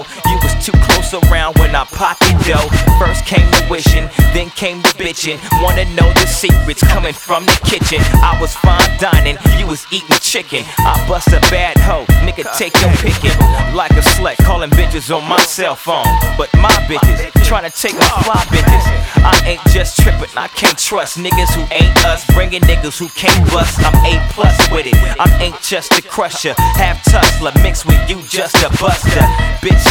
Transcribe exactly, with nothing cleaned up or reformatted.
know you was too close around when I pocket dough. First came the wishing, then came the bitching. Wanna know the secrets coming from the kitchen. I was fine dining, you was eating chicken. I bust a bad hoe, nigga take your picking. Like a slut, calling bitches on my cell phone. But my bitches, trying to take my fly bitches. I ain't just tripping, I can't trust niggas who ain't us. Bringing niggas who can't bust, I'm A plus with it. I ain't just a crusher, half tussler, mixed with you just a buster. Bitch,